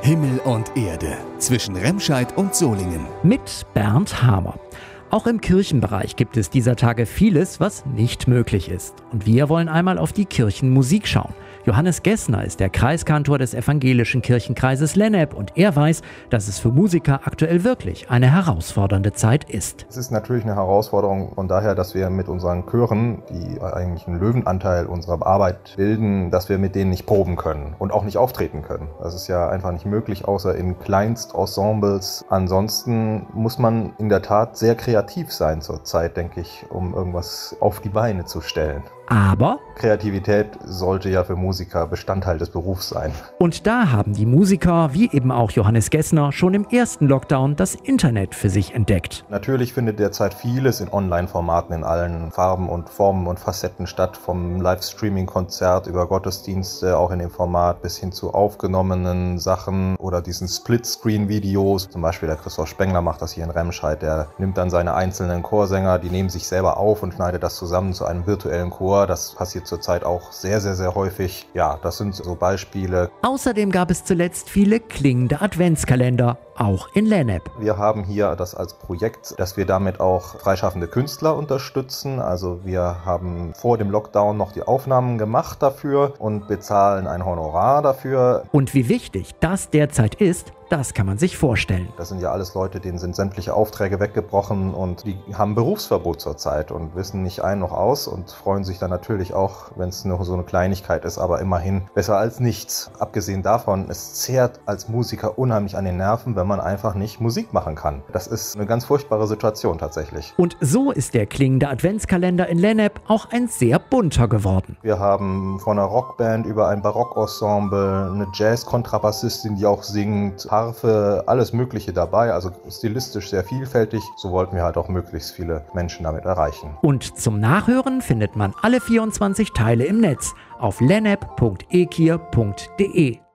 Himmel und Erde zwischen Remscheid und Solingen. Mit Bernd Hamer. Auch im Kirchenbereich gibt es dieser Tage vieles, was nicht möglich ist. Und wir wollen einmal auf die Kirchenmusik schauen. Johannes Gessner ist der Kreiskantor des evangelischen Kirchenkreises Lennep und er weiß, dass es für Musiker aktuell wirklich eine herausfordernde Zeit ist. Es ist natürlich eine Herausforderung von daher, dass wir mit unseren Chören, die eigentlich einen Löwenanteil unserer Arbeit bilden, dass wir mit denen nicht proben können und auch nicht auftreten können. Das ist ja einfach nicht möglich, außer in Kleinstensembles. Ansonsten muss man in der Tat sehr kreativ sein zurzeit, denke ich, um irgendwas auf die Beine zu stellen. Aber Kreativität sollte ja für Musiker Bestandteil des Berufs sein. und da haben die Musiker, wie eben auch Johannes Gessner, schon im ersten Lockdown das Internet für sich entdeckt. Natürlich findet derzeit vieles in Online-Formaten in allen Farben und Formen und Facetten statt, vom Livestreaming-Konzert über Gottesdienste, auch in dem Format, bis hin zu aufgenommenen Sachen oder diesen Split-Screen-Videos. Zum Beispiel der Christoph Spengler macht das hier in Remscheid, der nimmt dann seine einzelnen Chorsänger, die nehmen sich selber auf und schneidet das zusammen zu einem virtuellen Chor. Das passiert zurzeit auch sehr, sehr, sehr häufig. Ja, das sind so Beispiele. Außerdem gab es zuletzt viele klingende Adventskalender, auch in Lennep. Wir haben hier das als Projekt, dass wir damit auch freischaffende Künstler unterstützen. Also wir haben vor dem Lockdown noch die Aufnahmen gemacht dafür und bezahlen ein Honorar dafür. Und wie wichtig das derzeit ist, das kann man sich vorstellen. Das sind ja alles Leute, denen sind sämtliche Aufträge weggebrochen und die haben Berufsverbot zurzeit und wissen nicht ein noch aus und freuen sich dann natürlich auch, wenn es nur so eine Kleinigkeit ist, aber immerhin besser als nichts. Abgesehen davon, es zehrt als Musiker unheimlich an den Nerven, wenn man einfach nicht Musik machen kann. Das ist eine ganz furchtbare Situation tatsächlich. Und so ist der klingende Adventskalender in Lennep auch ein sehr bunter geworden. Wir haben von einer Rockband über ein Barockensemble, eine Jazz-Kontrabassistin, die auch singt, Harfe, alles Mögliche dabei, also stilistisch sehr vielfältig. So wollten wir halt auch möglichst viele Menschen damit erreichen. Und zum Nachhören findet man alle 24 Teile im Netz auf lennep.ekir.de.